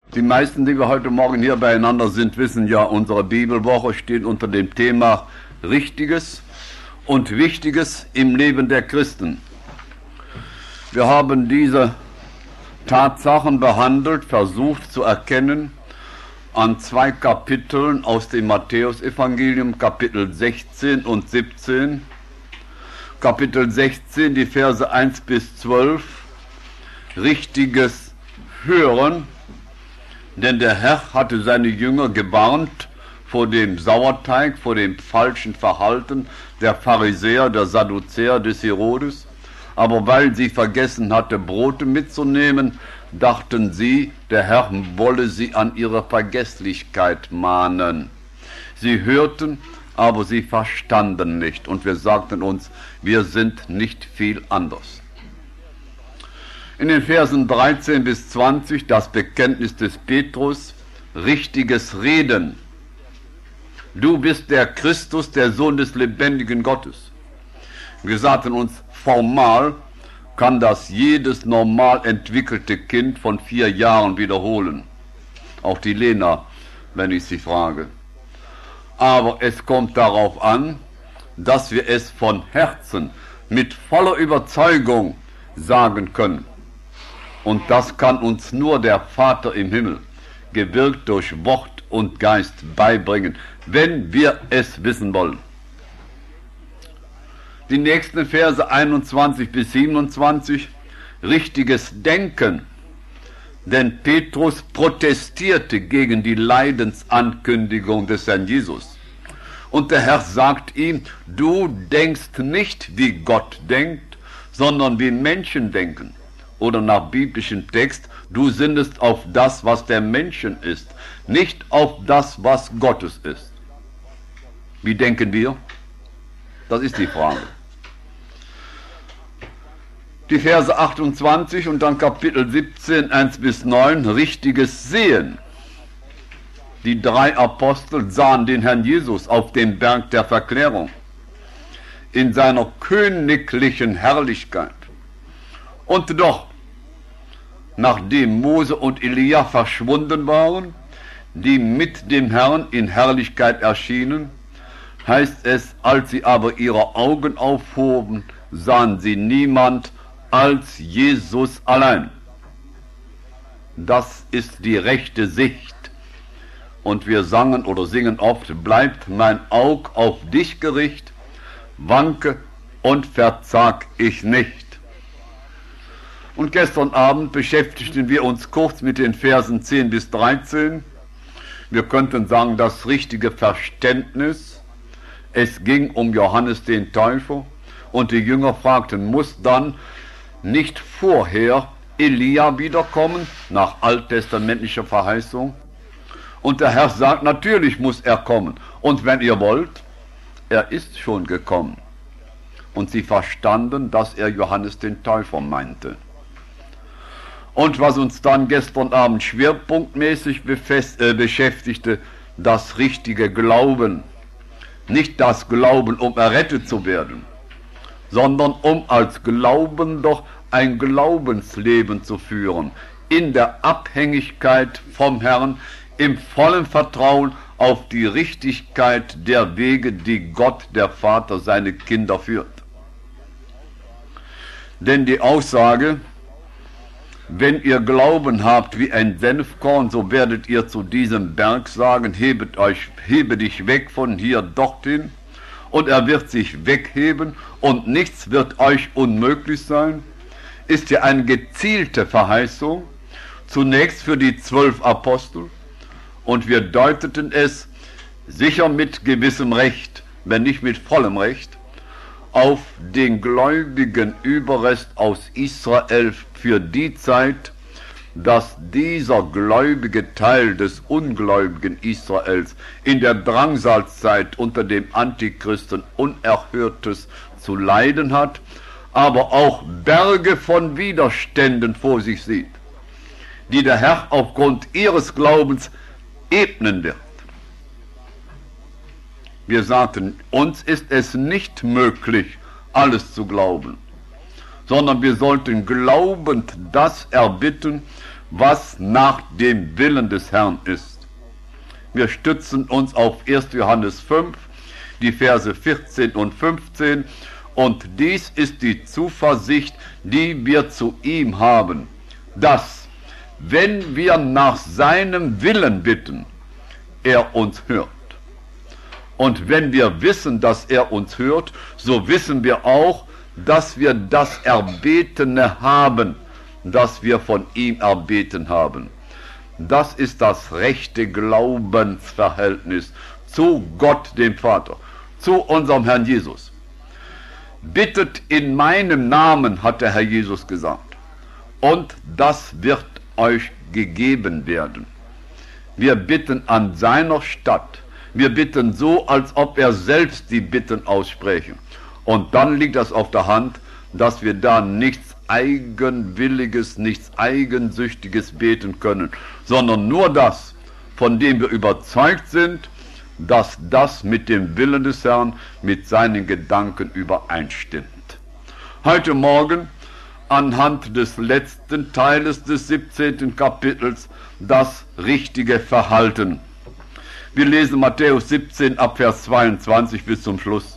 Die meisten, die wir heute Morgen hier beieinander sind, wissen ja, unsere Bibelwoche steht unter dem Thema Richtiges und Wichtiges im Leben der Christen. Wir haben diese Tatsachen behandelt, versucht zu erkennen an 2 Kapiteln aus dem Matthäusevangelium, Kapitel 16 und 17. Kapitel 16, die Verse 1 bis 12, richtiges Hören, denn der Herr hatte seine Jünger gewarnt vor dem Sauerteig, vor dem falschen Verhalten der Pharisäer, der Sadduzäer, des Herodes. Aber weil sie vergessen hatte, Brote mitzunehmen, dachten sie, der Herr wolle sie an ihre Vergesslichkeit mahnen. Sie hörten, aber sie verstanden nicht. Und wir sagten uns, wir sind nicht viel anders. In den Versen 13 bis 20 das Bekenntnis des Petrus, richtiges Reden. Du bist der Christus, der Sohn des lebendigen Gottes. Wir sagten uns, formal kann das jedes normal entwickelte Kind von 4 Jahren wiederholen. Auch die Lena, wenn ich sie frage. Aber es kommt darauf an, dass wir es von Herzen mit voller Überzeugung sagen können. Und das kann uns nur der Vater im Himmel, gewirkt durch Wort und Geist, beibringen, wenn wir es wissen wollen. Die nächsten Verse 21 bis 27, richtiges Denken. Denn Petrus protestierte gegen die Leidensankündigung des Herrn Jesus. Und der Herr sagt ihm, du denkst nicht, wie Gott denkt, sondern wie Menschen denken. Oder nach biblischem Text, du sinnest auf das, was der Menschen ist, nicht auf das, was Gottes ist. Wie denken wir? Das ist die Frage. Die Verse 28 und dann Kapitel 17, 1 bis 9, richtiges Sehen. Die 3 Apostel sahen den Herrn Jesus auf dem Berg der Verklärung in seiner königlichen Herrlichkeit. Und doch, nachdem Mose und Elia verschwunden waren, die mit dem Herrn in Herrlichkeit erschienen, heißt es, als sie aber ihre Augen aufhoben, sahen sie niemand als Jesus allein. Das ist die rechte Sicht. Und wir sangen oder singen oft, bleibt mein Aug auf dich gericht, wanke und verzag ich nicht. Und gestern Abend beschäftigten wir uns kurz mit den Versen 10 bis 13. Wir könnten sagen, das richtige Verständnis. Es ging um Johannes den Täufer und die Jünger fragten, muss dann nicht vorher Elia wiederkommen, nach alttestamentlicher Verheißung? Und der Herr sagt, natürlich muss er kommen. Und wenn ihr wollt, er ist schon gekommen. Und sie verstanden, dass er Johannes den Täufer meinte. Und was uns dann gestern Abend schwerpunktmäßig beschäftigte, das richtige Glauben. Nicht das Glauben, um errettet zu werden, sondern um als Glaubender ein Glaubensleben zu führen, in der Abhängigkeit vom Herrn, im vollen Vertrauen auf die Richtigkeit der Wege, die Gott, der Vater, seine Kinder führt. Denn die Aussage, wenn ihr Glauben habt wie ein Senfkorn, so werdet ihr zu diesem Berg sagen, hebe dich weg von hier dorthin, und er wird sich wegheben und nichts wird euch unmöglich sein, ist ja eine gezielte Verheißung, zunächst für die 12 Apostel, und wir deuteten es sicher mit gewissem Recht, wenn nicht mit vollem Recht, auf den gläubigen Überrest aus Israel für die Zeit, dass dieser gläubige Teil des ungläubigen Israels in der Drangsalzzeit unter dem Antichristen Unerhörtes zu leiden hat, aber auch Berge von Widerständen vor sich sieht, die der Herr aufgrund ihres Glaubens ebnen wird. Wir sagten, uns ist es nicht möglich, alles zu glauben, sondern wir sollten glaubend das erbitten, was nach dem Willen des Herrn ist. Wir stützen uns auf 1. Johannes 5, die Verse 14 und 15, und dies ist die Zuversicht, die wir zu ihm haben, dass, wenn wir nach seinem Willen bitten, er uns hört. Und wenn wir wissen, dass er uns hört, so wissen wir auch, dass wir das Erbetene haben, das wir von ihm erbeten haben. Das ist das rechte Glaubensverhältnis zu Gott, dem Vater, zu unserem Herrn Jesus. Bittet in meinem Namen, hat der Herr Jesus gesagt, und das wird euch gegeben werden. Wir bitten an seiner Statt. Wir bitten so, als ob er selbst die Bitten ausspreche. Und dann liegt das auf der Hand, dass wir da nichts Eigenwilliges, nichts Eigensüchtiges beten können, sondern nur das, von dem wir überzeugt sind, dass das mit dem Willen des Herrn, mit seinen Gedanken übereinstimmt. Heute Morgen anhand des letzten Teiles des 17. Kapitels das richtige Verhalten. Wir lesen Matthäus 17 ab Vers 22 bis zum Schluss.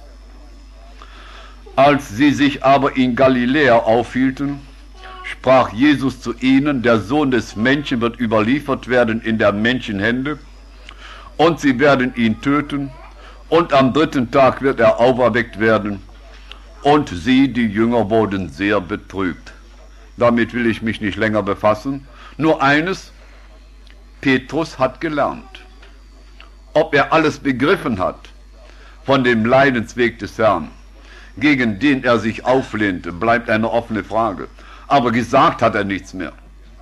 Als sie sich aber in Galiläa aufhielten, sprach Jesus zu ihnen, der Sohn des Menschen wird überliefert werden in der Menschenhände, und sie werden ihn töten, und am 3. Tag wird er auferweckt werden. Und sie, die Jünger, wurden sehr betrübt. Damit will ich mich nicht länger befassen. Nur eines, Petrus hat gelernt. Ob er alles begriffen hat von dem Leidensweg des Herrn, gegen den er sich auflehnte, bleibt eine offene Frage. Aber gesagt hat er nichts mehr.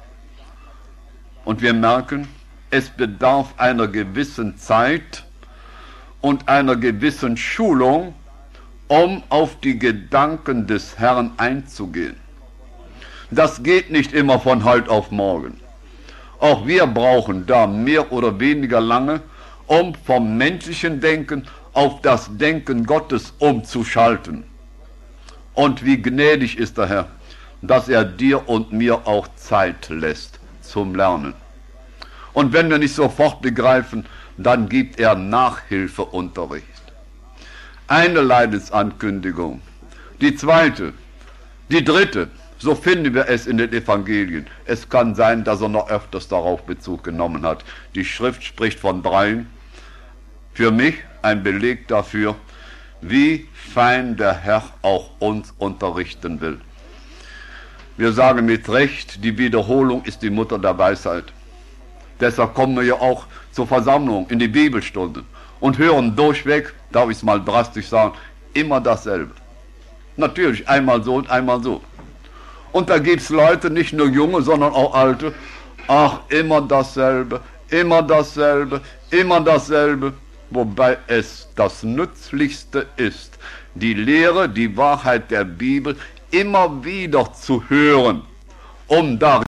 Und wir merken, es bedarf einer gewissen Zeit und einer gewissen Schulung, um auf die Gedanken des Herrn einzugehen. Das geht nicht immer von heute auf morgen. Auch wir brauchen da mehr oder weniger lange, um vom menschlichen Denken auf das Denken Gottes umzuschalten. Und wie gnädig ist der Herr, dass er dir und mir auch Zeit lässt zum Lernen. Und wenn wir nicht sofort begreifen, dann gibt er Nachhilfeunterricht. Eine Leidensankündigung. Die zweite, die dritte, so finden wir es in den Evangelien. Es kann sein, dass er noch öfters darauf Bezug genommen hat. Die Schrift spricht von 3. Für mich ein Beleg dafür, wie fein der Herr auch uns unterrichten will. Wir sagen mit Recht, die Wiederholung ist die Mutter der Weisheit. Deshalb kommen wir ja auch zur Versammlung, in die Bibelstunden und hören durchweg, darf ich es mal drastisch sagen, immer dasselbe. Natürlich, einmal so und einmal so. Und da gibt es Leute, nicht nur Junge, sondern auch Alte, ach, immer dasselbe, immer dasselbe, immer dasselbe. Wobei es das Nützlichste ist, die Lehre, die Wahrheit der Bibel immer wieder zu hören, um darin